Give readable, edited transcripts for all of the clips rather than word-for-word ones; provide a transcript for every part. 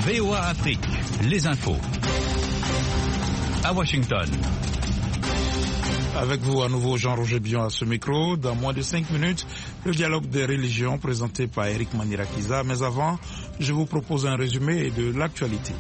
VOA Afrique, les infos. À Washington. Avec vous à nouveau Jean-Roger Bion à ce micro. Dans moins de 5 minutes, le dialogue des religions présenté par Eric Manirakiza. Mais avant, je vous propose un résumé de l'actualité.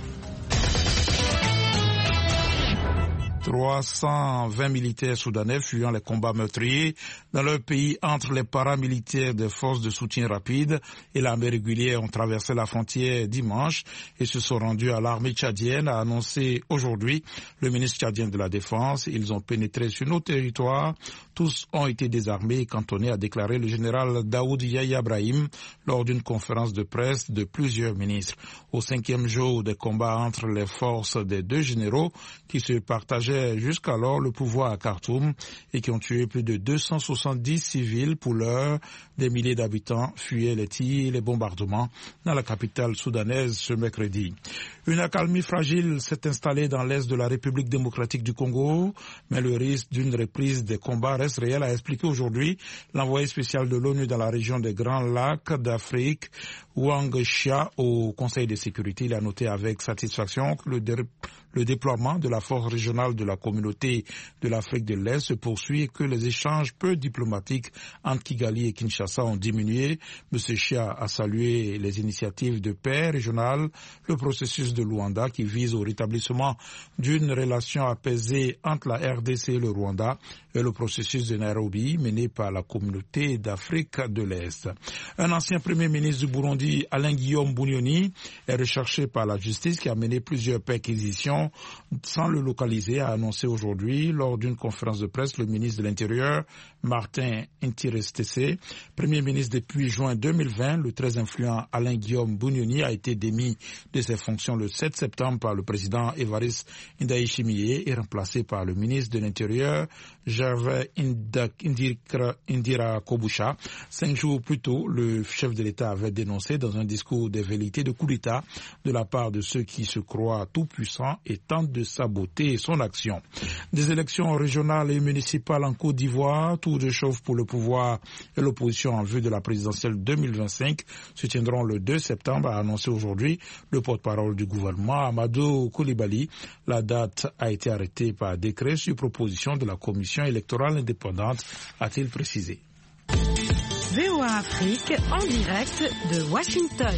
320 militaires soudanais fuyant les combats meurtriers dans leur pays entre les paramilitaires des forces de soutien rapide et l'armée régulière ont traversé la frontière dimanche et se sont rendus à l'armée tchadienne, a annoncé aujourd'hui le ministre tchadien de la Défense. Ils ont pénétré sur nos territoires. Tous ont été désarmés et cantonnés, a déclaré le général Daoud Yahya Brahim lors d'une conférence de presse de plusieurs ministres. Au 5e jour des combats entre les forces des deux généraux qui se partageaient jusqu'alors le pouvoir à Khartoum et qui ont tué plus de 270 civils pour l'heure, des milliers d'habitants fuyaient les tirs et les bombardements dans la capitale soudanaise ce mercredi. Une accalmie fragile s'est installée dans l'est de la République démocratique du Congo, mais le risque d'une reprise des combats reste réel, a expliqué aujourd'hui l'envoyé spécial de l'ONU dans la région des Grands Lacs d'Afrique, Wang Xia, au Conseil de sécurité. Il a noté avec satisfaction que le déploiement de la force régionale de la communauté de l'Afrique de l'Est se poursuit et que les échanges peu diplomatiques entre Kigali et Kinshasa ont diminué. M. Xia a salué les initiatives de paix régionale, le processus de Luanda qui vise au rétablissement d'une relation apaisée entre la RDC et le Rwanda et le processus de Nairobi mené par la communauté d'Afrique de l'Est. Un ancien premier ministre du Burundi, Alain-Guillaume Bunyoni, est recherché par la justice qui a mené plusieurs perquisitions sans le localiser, a annoncé aujourd'hui lors d'une conférence de presse le ministre de l'Intérieur, Martin Ntirestese. Premier ministre depuis juin 2020, le très influent Alain-Guillaume Bunyoni a été démis de ses fonctions le 7 septembre par le président Evariste Ndayishimiye et remplacé par le ministre de l'Intérieur, Gervais Indira Kobusha. 5 jours plus tôt, le chef de l'État avait dénoncé dans un discours des velléités de coup d'État de la part de ceux qui se croient tout-puissants et tentent de saboter son action. Des élections régionales et municipales en Côte d'Ivoire, tour de chauffe pour le pouvoir et l'opposition en vue de la présidentielle 2025 se tiendront le 2 septembre, a annoncé aujourd'hui le porte-parole du gouvernement, Amadou Koulibaly. La date a été arrêtée par décret sur proposition de la commission électorale indépendante, a-t-il précisé. VOA Afrique en direct de Washington.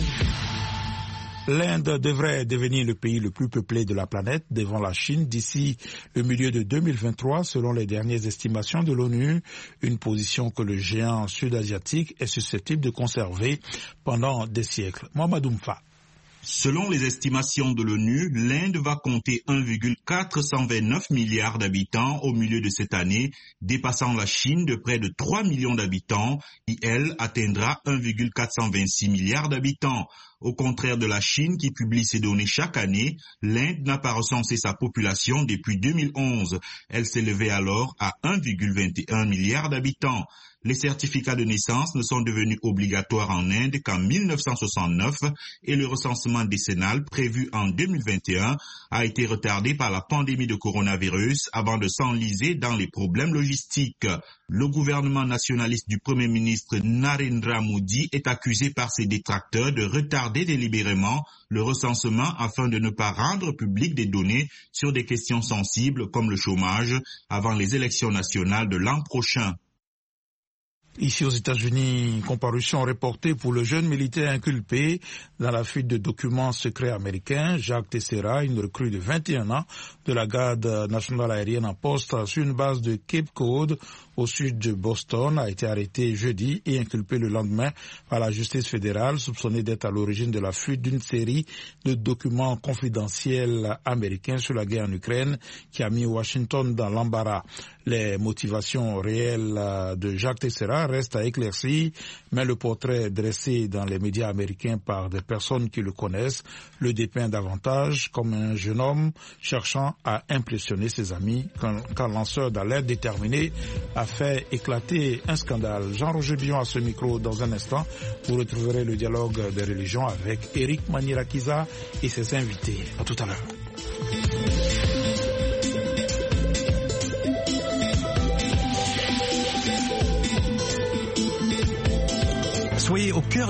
L'Inde devrait devenir le pays le plus peuplé de la planète devant la Chine d'ici le milieu de 2023 selon les dernières estimations de l'ONU, une position que le géant sud-asiatique est susceptible de conserver pendant des siècles. Mohamed Oumfa. Selon les estimations de l'ONU, l'Inde va compter 1,429 milliards d'habitants au milieu de cette année, dépassant la Chine de près de 3 millions d'habitants, qui, elle, atteindra 1,426 milliards d'habitants. Au contraire de la Chine qui publie ces données chaque année, l'Inde n'a pas recensé sa population depuis 2011. Elle s'élevait alors à 1,21 milliard d'habitants. Les certificats de naissance ne sont devenus obligatoires en Inde qu'en 1969 et le recensement décennal prévu en 2021 a été retardé par la pandémie de coronavirus avant de s'enliser dans les problèmes logistiques. Le gouvernement nationaliste du Premier ministre Narendra Modi est accusé par ses détracteurs de retarder délibérément le recensement afin de ne pas rendre public des données sur des questions sensibles comme le chômage avant les élections nationales de l'an prochain. Ici aux États-Unis, comparution reportée pour le jeune militaire inculpé dans la fuite de documents secrets américains, Jacques Teixeira, une recrue de 21 ans de la garde nationale aérienne en poste sur une base de Cape Cod au sud de Boston, a été arrêté jeudi et inculpé le lendemain par la justice fédérale, soupçonné d'être à l'origine de la fuite d'une série de documents confidentiels américains sur la guerre en Ukraine qui a mis Washington dans l'embarras. Les motivations réelles de Jacques Teixeira restent à éclaircir, mais le portrait dressé dans les médias américains par des personnes qui le connaissent le dépeint davantage comme un jeune homme cherchant à impressionner ses amis qu'un lanceur d'alerte déterminé a fait éclater un scandale. Jean-Roger Bion à ce micro dans un instant. Vous retrouverez le dialogue des religions avec Eric Manirakiza et ses invités. À tout à l'heure. Soyez au cœur